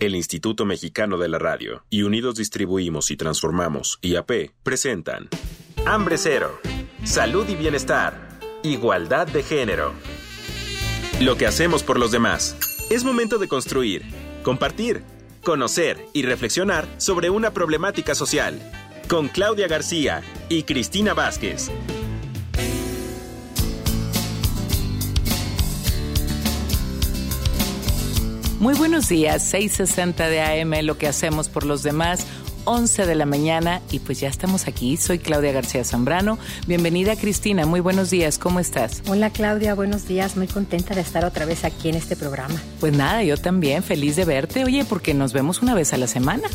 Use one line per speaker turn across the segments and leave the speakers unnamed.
El Instituto Mexicano de la Radio y Unidos Distribuimos y Transformamos, IAP, presentan Hambre Cero, Salud y Bienestar, Igualdad de Género. Lo que hacemos por los demás. Es momento de construir, compartir, conocer y reflexionar sobre una problemática social. Con Claudia García y Cristina Vázquez.
Muy buenos días, 6:60 de AM, lo que hacemos por los demás, 11 de la mañana y pues ya estamos aquí. Soy Claudia García Zambrano. Bienvenida, Cristina, muy buenos días, ¿cómo estás?
Hola, Claudia, buenos días, muy contenta de estar otra vez aquí en este programa.
Pues nada, yo también, feliz de verte. Oye, porque nos vemos una vez a la semana.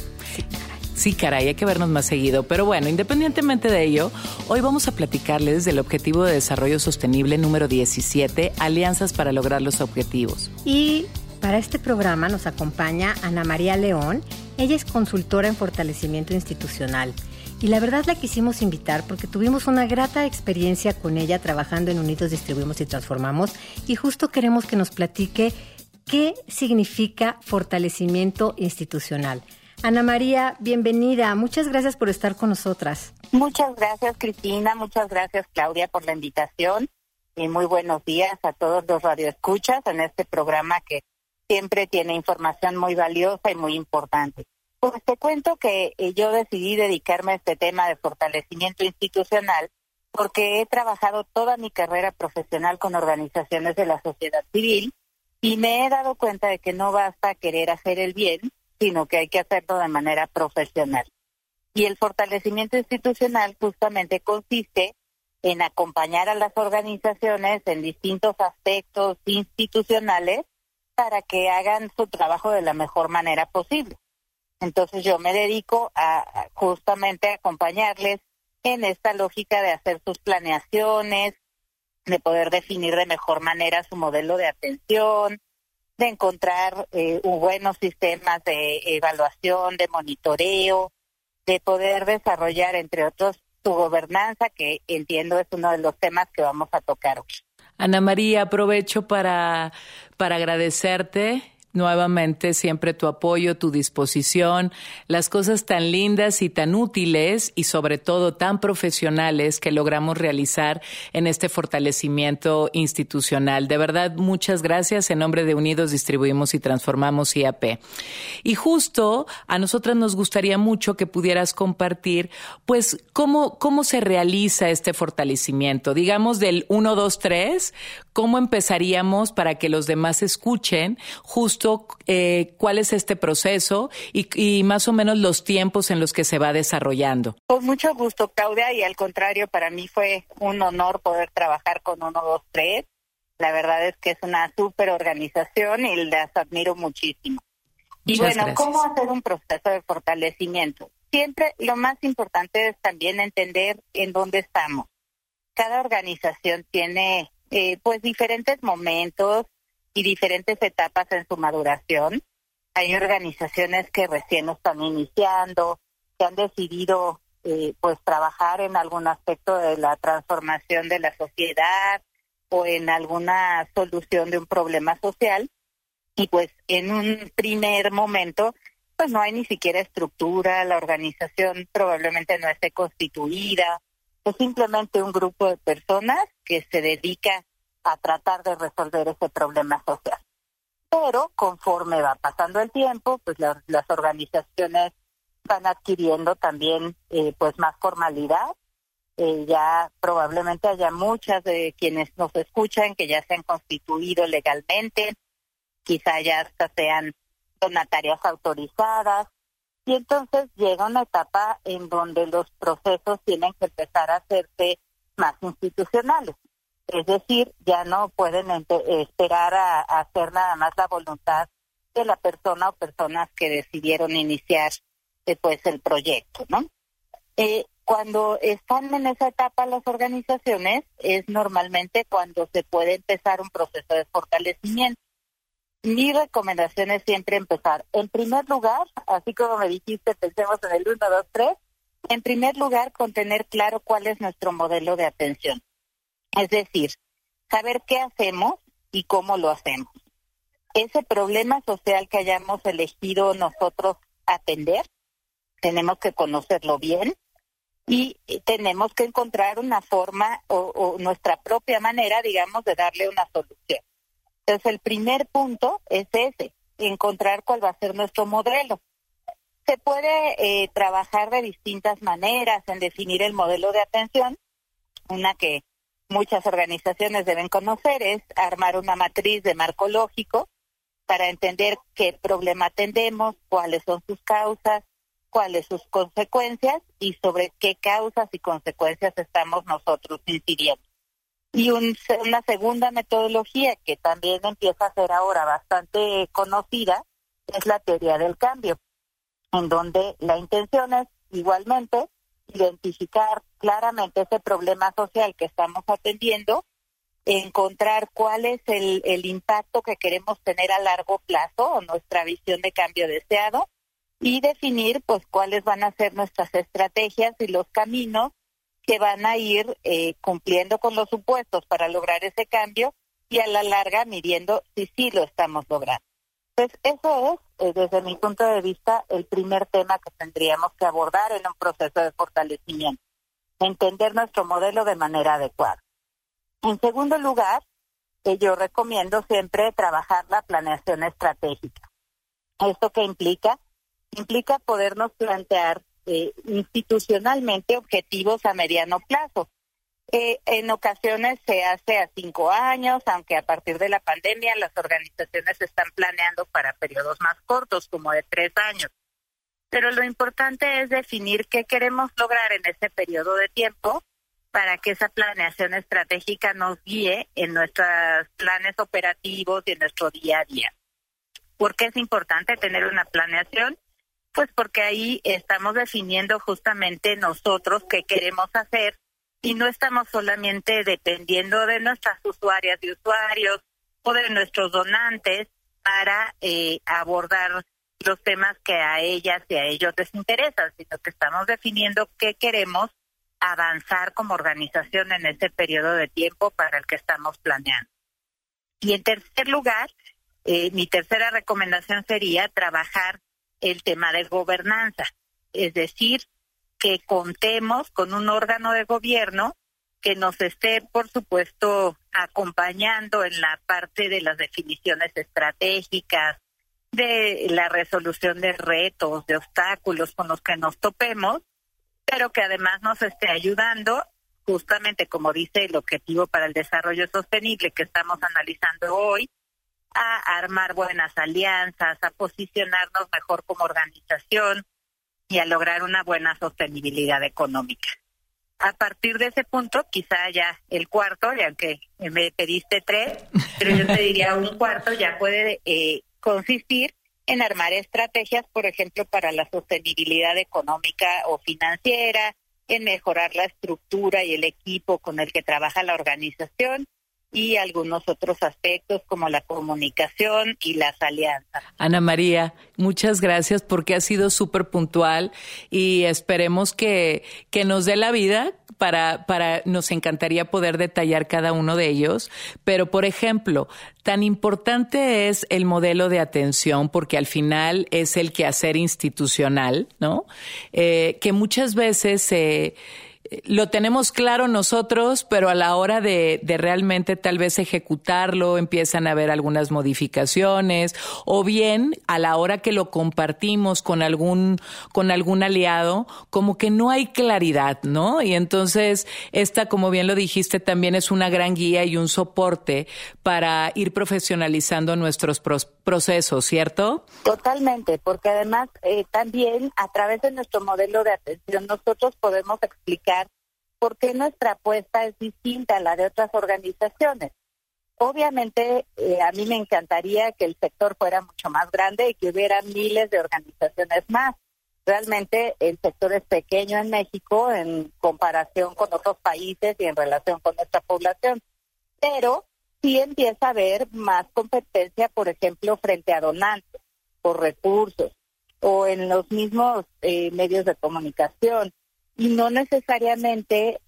Sí, caray, hay que vernos más seguido. Pero bueno, independientemente de ello, hoy vamos a platicarles del Objetivo de Desarrollo Sostenible número 17, Alianzas para lograr los objetivos.
Y para este programa nos acompaña Ana María León. Ella es consultora en fortalecimiento institucional. Y la verdad la quisimos invitar porque tuvimos una grata experiencia con ella trabajando en Unidos Distribuimos y Transformamos. Y justo queremos que nos platique qué significa fortalecimiento institucional. Ana María, bienvenida. Muchas gracias por estar con nosotras.
Muchas gracias, Cristina. Muchas gracias, Claudia, por la invitación. Y muy buenos días a todos los radioescuchas en este programa que siempre tiene información muy valiosa y muy importante. Pues te cuento que yo decidí dedicarme a este tema de fortalecimiento institucional porque he trabajado toda mi carrera profesional con organizaciones de la sociedad civil y me he dado cuenta de que no basta querer hacer el bien, sino que hay que hacerlo de manera profesional. Y el fortalecimiento institucional justamente consiste en acompañar a las organizaciones en distintos aspectos institucionales para que hagan su trabajo de la mejor manera posible. Entonces yo me dedico a justamente acompañarles en esta lógica de hacer sus planeaciones, de poder definir de mejor manera su modelo de atención, de encontrar buenos sistemas de evaluación, de monitoreo, de poder desarrollar, entre otros, su gobernanza, que entiendo es uno de los temas que vamos a tocar hoy.
Ana María, aprovecho para agradecerte nuevamente siempre tu apoyo, tu disposición, las cosas tan lindas y tan útiles y sobre todo tan profesionales que logramos realizar en este fortalecimiento institucional. De verdad, muchas gracias. En nombre de Unidos Distribuimos y Transformamos, IAP. Y justo a nosotras nos gustaría mucho que pudieras compartir, pues, cómo se realiza este fortalecimiento. Digamos del 1, 2, 3, ¿cómo empezaríamos para que los demás escuchen justo cuál es este proceso y más o menos los tiempos en los que se va desarrollando?
Con mucho gusto, Claudia, y al contrario, para mí fue un honor poder trabajar con 1, 2, 3. La verdad es que es una súper organización y las admiro muchísimo. Y
Muchas
bueno,
gracias.
¿cómo hacer un proceso de fortalecimiento? Siempre lo más importante es también entender en dónde estamos. Cada organización tiene pues diferentes momentos y diferentes etapas en su maduración. Hay organizaciones que recién están iniciando, que han decidido pues trabajar en algún aspecto de la transformación de la sociedad o en alguna solución de un problema social, y pues en un primer momento pues no hay ni siquiera estructura, la organización probablemente no esté constituida, es simplemente un grupo de personas que se dedica a tratar de resolver ese problema social. Pero conforme va pasando el tiempo, pues las organizaciones van adquiriendo también pues más formalidad. Ya probablemente haya muchas de quienes nos escuchan que ya se han constituido legalmente, quizá ya hasta sean donatarias autorizadas, y entonces llega una etapa en donde los procesos tienen que empezar a hacerse más institucionales. Es decir, ya no pueden esperar a hacer nada más la voluntad de la persona o personas que decidieron iniciar pues el proyecto, ¿no? Cuando están en esa etapa las organizaciones, es normalmente cuando se puede empezar un proceso de fortalecimiento. Mi recomendación es siempre empezar, en primer lugar, así como me dijiste, pensemos en el 1, 2, 3, en primer lugar, con tener claro cuál es nuestro modelo de atención. Es decir, saber qué hacemos y cómo lo hacemos. ese problema social que hayamos elegido nosotros atender, tenemos que conocerlo bien y tenemos que encontrar una forma o nuestra propia manera, digamos, de darle una solución. Entonces, el primer punto es ese, encontrar cuál va a ser nuestro modelo. Se puede trabajar de distintas maneras en definir el modelo de atención. Una que muchas organizaciones deben conocer es armar una matriz de marco lógico para entender qué problema atendemos, cuáles son sus causas, cuáles sus consecuencias y sobre qué causas y consecuencias estamos nosotros incidiendo. Y una segunda metodología que también empieza a ser ahora bastante conocida es la teoría del cambio, en donde la intención es igualmente identificar claramente ese problema social que estamos atendiendo, encontrar cuál es el impacto que queremos tener a largo plazo o nuestra visión de cambio deseado y definir pues cuáles van a ser nuestras estrategias y los caminos que van a ir cumpliendo con los supuestos para lograr ese cambio y a la larga midiendo si sí lo estamos logrando. Pues eso es, desde mi punto de vista, el primer tema que tendríamos que abordar en un proceso de fortalecimiento, entender nuestro modelo de manera adecuada. En segundo lugar, yo recomiendo siempre trabajar la planeación estratégica. ¿Esto qué implica? Implica podernos plantear institucionalmente objetivos a mediano plazo. En ocasiones se hace a 5 años, aunque a partir de la pandemia las organizaciones están planeando para periodos más cortos, como de 3 años. Pero lo importante es definir qué queremos lograr en ese periodo de tiempo para que esa planeación estratégica nos guíe en nuestros planes operativos y en nuestro día a día. ¿Por qué es importante tener una planeación? Pues porque ahí estamos definiendo justamente nosotros qué queremos hacer y no estamos solamente dependiendo de nuestras usuarias y usuarios o de nuestros donantes para abordar los temas que a ellas y a ellos les interesan, sino que estamos definiendo qué queremos avanzar como organización en ese periodo de tiempo para el que estamos planeando. Y en tercer lugar, mi tercera recomendación sería trabajar el tema de gobernanza, es decir, que contemos con un órgano de gobierno que nos esté, por supuesto, acompañando en la parte de las definiciones estratégicas, de la resolución de retos, de obstáculos con los que nos topemos, pero que además nos esté ayudando, justamente como dice el Objetivo para el Desarrollo Sostenible que estamos analizando hoy, a armar buenas alianzas, a posicionarnos mejor como organización y a lograr una buena sostenibilidad económica. A partir de ese punto, quizá ya el cuarto, ya que me pediste 3, pero yo te diría un cuarto ya puede consistir en armar estrategias, por ejemplo, para la sostenibilidad económica o financiera, en mejorar la estructura y el equipo con el que trabaja la organización, y algunos otros aspectos como la comunicación y las alianzas.
Ana María, muchas gracias porque has sido súper puntual y esperemos que nos dé la vida nos encantaría poder detallar cada uno de ellos, pero por ejemplo, tan importante es el modelo de atención porque al final es el quehacer institucional, ¿no? Que muchas veces lo tenemos claro nosotros, pero a la hora de realmente tal vez ejecutarlo empiezan a haber algunas modificaciones o bien a la hora que lo compartimos con algún aliado, como que no hay claridad, ¿no? Y entonces esta, como bien lo dijiste, también es una gran guía y un soporte para ir profesionalizando nuestros procesos, ¿cierto?
Totalmente, porque además también a través de nuestro modelo de atención nosotros podemos explicar por qué nuestra apuesta es distinta a la de otras organizaciones. Obviamente, a mí me encantaría que el sector fuera mucho más grande y que hubiera miles de organizaciones más. Realmente el sector es pequeño en México en comparación con otros países y en relación con nuestra población, pero sí empieza a haber más competencia, por ejemplo, frente a donantes, por recursos, o en los mismos medios de comunicación. Y no necesariamente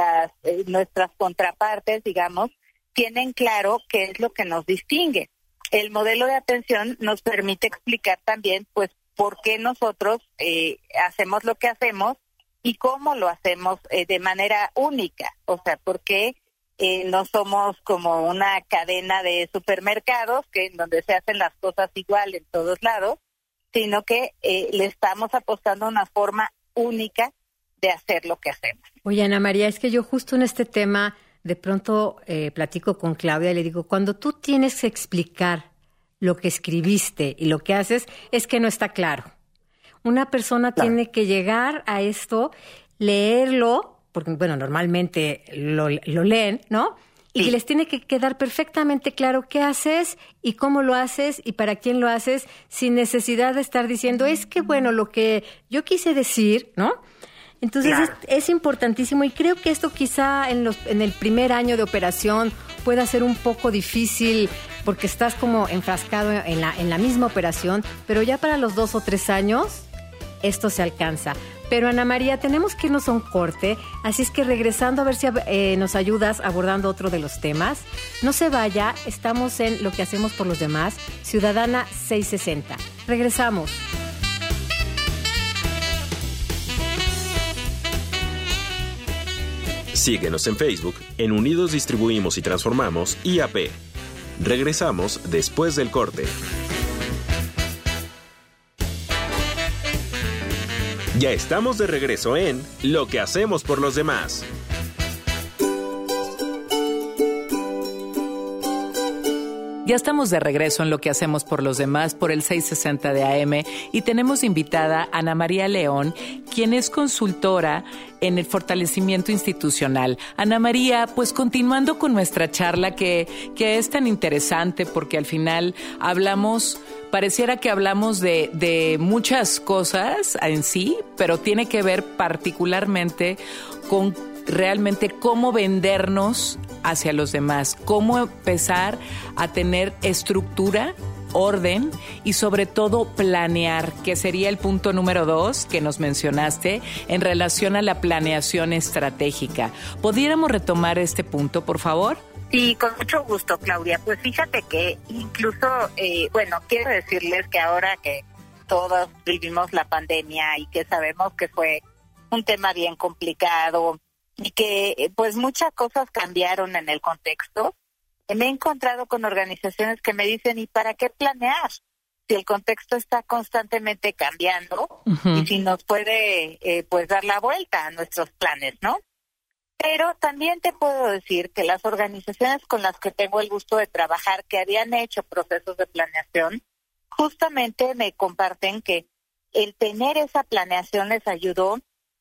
nuestras contrapartes, digamos, tienen claro qué es lo que nos distingue. el modelo de atención nos permite explicar también, pues, por qué nosotros hacemos lo que hacemos y cómo lo hacemos de manera única. O sea, por qué no somos como una cadena de supermercados en donde se hacen las cosas igual en todos lados, sino que le estamos apostando a una forma única de hacer lo que hacemos.
Oye, Ana María, es que yo justo en este tema de pronto platico con Claudia y le digo, cuando tú tienes que explicar lo que escribiste y lo que haces, es que no está claro. Una persona tiene que llegar a esto, leerlo, porque, bueno, normalmente lo leen, ¿no? Y les tiene que quedar perfectamente claro qué haces y cómo lo haces y para quién lo haces, sin necesidad de estar diciendo, es que, bueno, lo que yo quise decir, ¿no? Entonces es importantísimo y creo que esto quizá en el primer año de operación pueda ser un poco difícil porque estás como enfrascado en la misma operación, pero ya para los 2 o 3 años esto se alcanza. Pero Ana María, tenemos que irnos a un corte, así es que regresando a ver si nos ayudas abordando otro de los temas. No se vaya, estamos en Lo que hacemos por los demás, Ciudadana 660. Regresamos.
Síguenos en Facebook, en Unidos Distribuimos y Transformamos, IAP. Regresamos después del corte. Ya estamos de regreso en Lo que hacemos por los demás.
Ya estamos de regreso en Lo que hacemos por los demás por el 660 de AM y tenemos invitada a Ana María León, quien es consultora en el fortalecimiento institucional. Ana María, pues continuando con nuestra charla que es tan interesante porque al final pareciera que hablamos de muchas cosas en sí, pero tiene que ver particularmente con realmente cómo vendernos hacia los demás, cómo empezar a tener estructura, orden y sobre todo planear, que sería el punto número 2 que nos mencionaste en relación a la planeación estratégica. ¿Pudiéramos retomar este punto, por favor?
Sí, con mucho gusto, Claudia. Pues fíjate que incluso, quiero decirles que ahora que todos vivimos la pandemia y que sabemos que fue un tema bien complicado, y que pues muchas cosas cambiaron en el contexto, me he encontrado con organizaciones que me dicen, ¿y para qué planear? Si el contexto está constantemente cambiando y si nos puede pues dar la vuelta a nuestros planes, ¿no? Pero también te puedo decir que las organizaciones con las que tengo el gusto de trabajar, que habían hecho procesos de planeación, justamente me comparten que el tener esa planeación les ayudó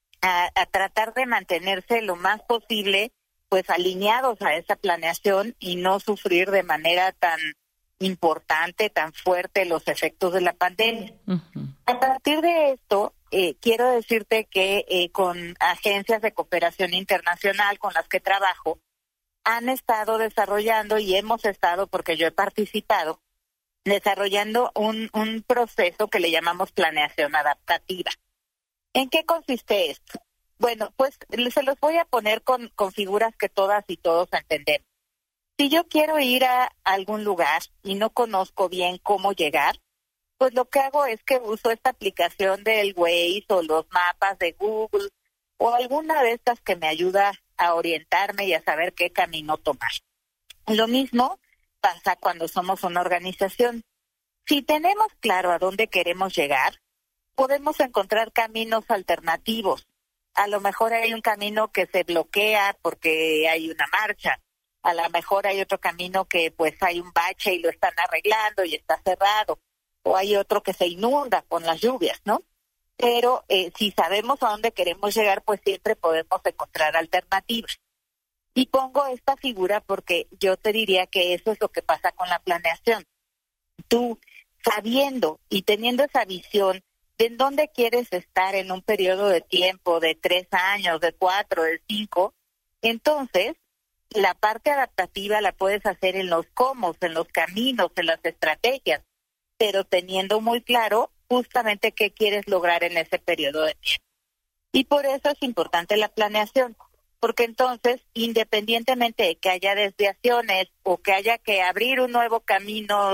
a tratar de mantenerse lo más posible pues alineados a esa planeación y no sufrir de manera tan importante, tan fuerte los efectos de la pandemia. A partir de esto, quiero decirte que con agencias de cooperación internacional con las que trabajo, han estado desarrollando y hemos estado, porque yo he participado, desarrollando un proceso que le llamamos planeación adaptativa. ¿En qué consiste esto? Bueno, pues se los voy a poner con figuras que todas y todos entendemos. Si yo quiero ir a algún lugar y no conozco bien cómo llegar, pues lo que hago es que uso esta aplicación del Waze o los mapas de Google o alguna de estas que me ayuda a orientarme y a saber qué camino tomar. Lo mismo pasa cuando somos una organización. Si tenemos claro a dónde queremos llegar, podemos encontrar caminos alternativos. A lo mejor hay un camino que se bloquea porque hay una marcha. A lo mejor hay otro camino que pues hay un bache y lo están arreglando y está cerrado. O hay otro que se inunda con las lluvias, ¿no? Pero si sabemos a dónde queremos llegar, pues siempre podemos encontrar alternativas. Y pongo esta figura porque yo te diría que eso es lo que pasa con la planeación. Tú, sabiendo y teniendo esa visión de en dónde quieres estar en un periodo de tiempo de 3 años, de 4, de 5, entonces la parte adaptativa la puedes hacer en los cómo, en los caminos, en las estrategias, pero teniendo muy claro justamente qué quieres lograr en ese periodo de tiempo. Y por eso es importante la planeación, porque entonces, independientemente de que haya desviaciones o que haya que abrir un nuevo camino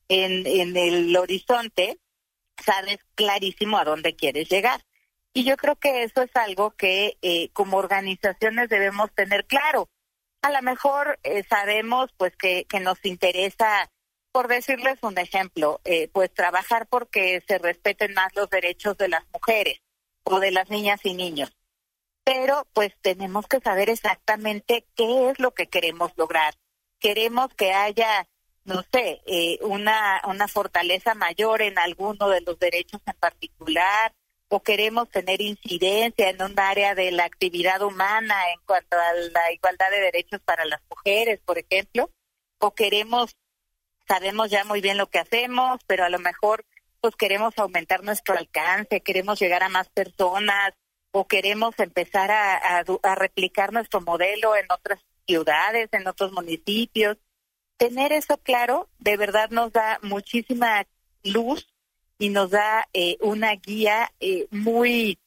en el horizonte, sabes clarísimo a dónde quieres llegar. Y yo creo que eso es algo que como organizaciones debemos tener claro. A lo mejor sabemos pues que nos interesa, por decirles un ejemplo, pues trabajar porque se respeten más los derechos de las mujeres o de las niñas y niños. Pero pues tenemos que saber exactamente qué es lo que queremos lograr. Queremos que haya, no sé, una fortaleza mayor en alguno de los derechos en particular, o queremos tener incidencia en un área de la actividad humana en cuanto a la igualdad de derechos para las mujeres, por ejemplo, o sabemos ya muy bien lo que hacemos, pero a lo mejor pues queremos aumentar nuestro alcance, queremos llegar a más personas, o queremos empezar a replicar nuestro modelo en otras ciudades, en otros municipios. Tener eso claro de verdad nos da muchísima luz y nos da una guía muy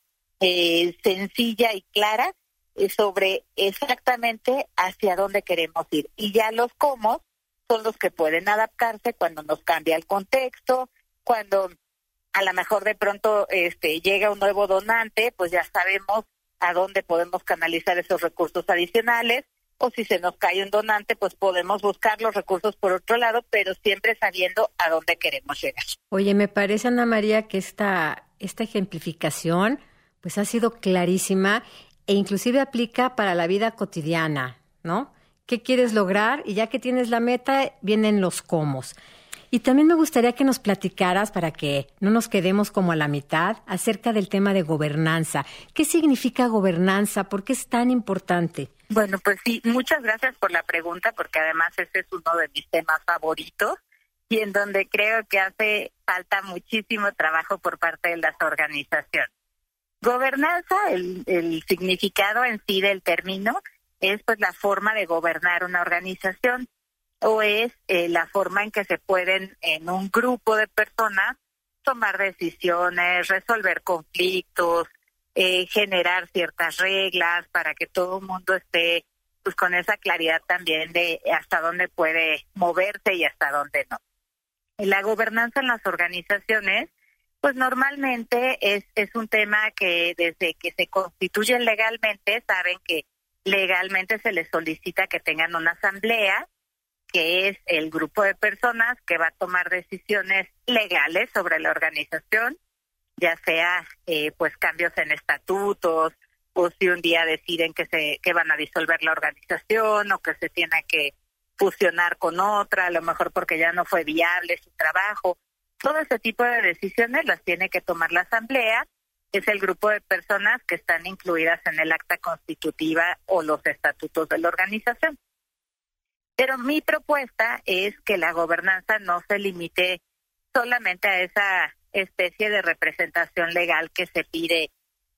sencilla y clara sobre exactamente hacia dónde queremos ir. Y ya los cómo son los que pueden adaptarse cuando nos cambia el contexto, cuando a lo mejor de pronto llega un nuevo donante, pues ya sabemos a dónde podemos canalizar esos recursos adicionales, o si se nos cae un donante, pues podemos buscar los recursos por otro lado, pero siempre sabiendo a dónde queremos llegar.
Oye, me parece, Ana María, que esta ejemplificación pues ha sido clarísima e inclusive aplica para la vida cotidiana, ¿no? ¿Qué quieres lograr? Y ya que tienes la meta, vienen los cómo. Y también me gustaría que nos platicaras, para que no nos quedemos como a la mitad, acerca del tema de gobernanza. ¿Qué significa gobernanza? ¿Por qué es tan importante?
Bueno, pues sí, muchas gracias por la pregunta, porque además ese es uno de mis temas favoritos y en donde creo que hace falta muchísimo trabajo por parte de las organizaciones. Gobernanza, el significado en sí del término, es pues la forma de gobernar una organización, o es la forma en que se pueden en un grupo de personas tomar decisiones, resolver conflictos, generar ciertas reglas para que todo el mundo esté pues con esa claridad también de hasta dónde puede moverse y hasta dónde no. La gobernanza en las organizaciones pues normalmente es un tema que desde que se constituyen legalmente, saben que legalmente se les solicita que tengan una asamblea, que es el grupo de personas que va a tomar decisiones legales sobre la organización, ya sea pues cambios en estatutos, o si un día deciden que van a disolver la organización, o que se tiene que fusionar con otra, a lo mejor porque ya no fue viable su trabajo. Todo ese tipo de decisiones las tiene que tomar la asamblea, es el grupo de personas que están incluidas en el acta constitutiva o los estatutos de la organización. Pero mi propuesta es que la gobernanza no se limite solamente a esa especie de representación legal que se pide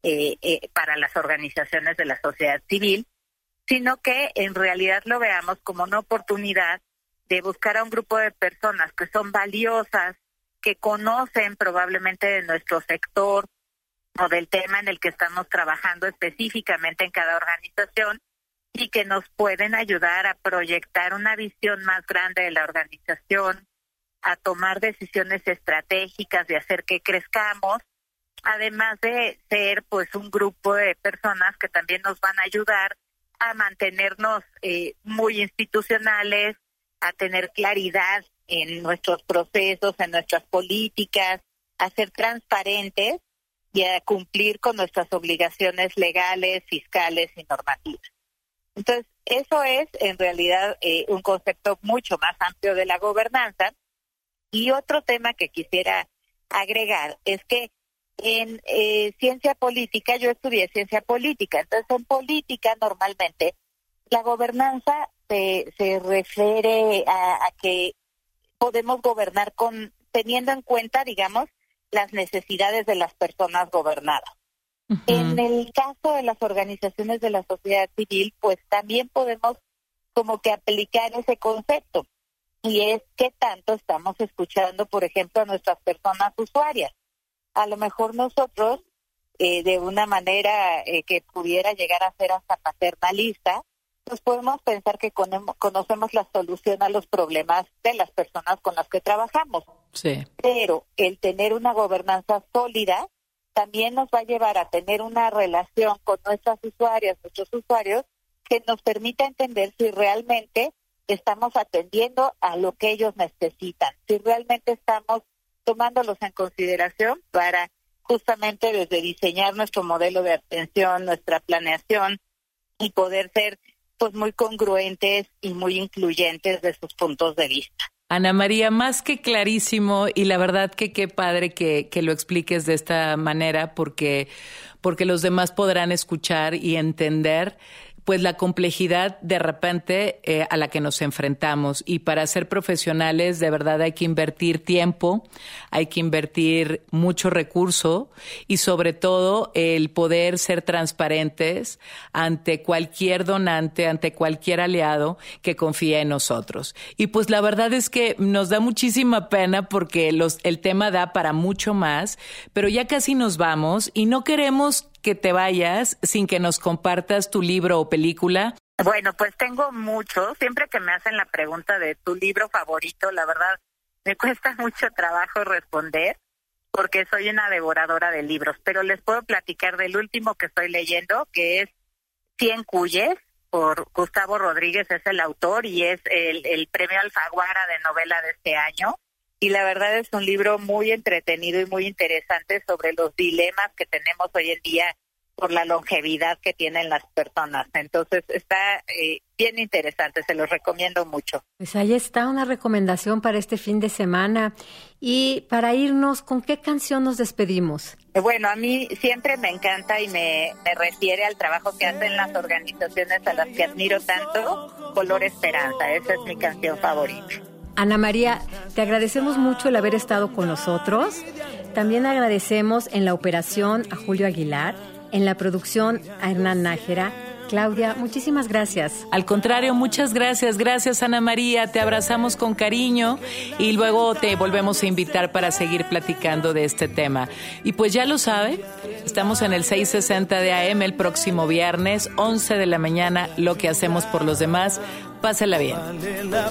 para las organizaciones de la sociedad civil, sino que en realidad lo veamos como una oportunidad de buscar a un grupo de personas que son valiosas, que conocen probablemente de nuestro sector o del tema en el que estamos trabajando específicamente en cada organización, y que nos pueden ayudar a proyectar una visión más grande de la organización, a tomar decisiones estratégicas de hacer que crezcamos, además de ser pues un grupo de personas que también nos van a ayudar a mantenernos muy institucionales, a tener claridad en nuestros procesos, en nuestras políticas, a ser transparentes y a cumplir con nuestras obligaciones legales, fiscales y normativas. Entonces, eso es en realidad un concepto mucho más amplio de la gobernanza. Y otro tema que quisiera agregar es que en ciencia política, yo estudié ciencia política, entonces en política normalmente la gobernanza se refiere a que podemos gobernar teniendo en cuenta, digamos, las necesidades de las personas gobernadas. Uh-huh. En el caso de las organizaciones de la sociedad civil, pues también podemos como que aplicar ese concepto. Y es que tanto estamos escuchando, por ejemplo, a nuestras personas usuarias. A lo mejor nosotros, de una manera que pudiera llegar a ser hasta paternalista, pues podemos pensar que conocemos la solución a los problemas de las personas con las que trabajamos.
Sí.
Pero el tener una gobernanza sólida también nos va a llevar a tener una relación con nuestros usuarios, que nos permita entender si realmente estamos atendiendo a lo que ellos necesitan, si realmente estamos tomándolos en consideración para justamente desde diseñar nuestro modelo de atención, nuestra planeación y poder ser pues muy congruentes y muy incluyentes de sus puntos de vista.
Ana María, más que clarísimo, y la verdad que qué padre que lo expliques de esta manera, porque los demás podrán escuchar y entender pues la complejidad de repente a la que nos enfrentamos. Y para ser profesionales, de verdad hay que invertir tiempo, hay que invertir mucho recurso y sobre todo el poder ser transparentes ante cualquier donante, ante cualquier aliado que confíe en nosotros. Y pues la verdad es que nos da muchísima pena porque el tema da para mucho más, pero ya casi nos vamos y no queremos que te vayas sin que nos compartas tu libro o película.
Bueno, pues tengo mucho. Siempre que me hacen la pregunta de tu libro favorito, la verdad, me cuesta mucho trabajo responder porque soy una devoradora de libros. Pero les puedo platicar del último que estoy leyendo, que es 100 Cuyes, por Gustavo Rodríguez, es el autor y es el premio Alfaguara de novela de este año. Y la verdad es un libro muy entretenido y muy interesante sobre los dilemas que tenemos hoy en día por la longevidad que tienen las personas. Entonces está bien interesante, se los recomiendo mucho.
Pues ahí está una recomendación para este fin de semana. Y para irnos, ¿con qué canción nos despedimos?
Bueno, a mí siempre me encanta y me refiere al trabajo que hacen las organizaciones a las que admiro tanto, Color Esperanza. Esa es mi canción favorita.
Ana María, te agradecemos mucho el haber estado con nosotros. También agradecemos en la operación a Julio Aguilar, en la producción a Hernán Nájera. Claudia, muchísimas gracias.
Al contrario, muchas gracias. Gracias, Ana María. Te abrazamos con cariño y luego te volvemos a invitar para seguir platicando de este tema. Y pues ya lo sabe, estamos en el 660 de AM el próximo viernes, 11 de la mañana, Lo que hacemos por los demás. Pásela bien.
Vale la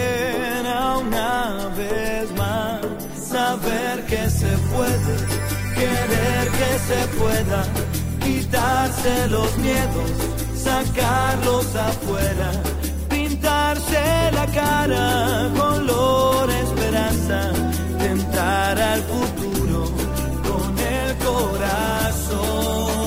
pena una vez más saber que se puede, querer que se pueda, quitarse los miedos, sacarlos afuera, pintarse la cara color esperanza, tentar al futuro con el corazón.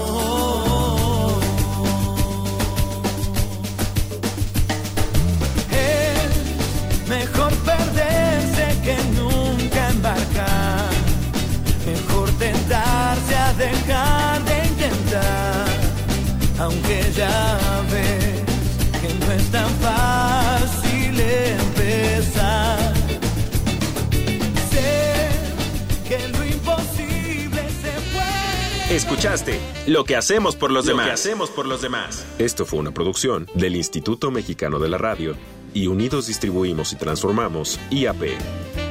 Mejor perderse que nunca embarcar. Mejor tentarse a dejar de intentar. Aunque ya ves que no es tan fácil empezar. Sé que lo imposible se puede.
Escuchaste Lo que hacemos por los demás. Lo que hacemos por los demás. Esto fue una producción del Instituto Mexicano de la Radio y Unidos Distribuimos y Transformamos, IAP.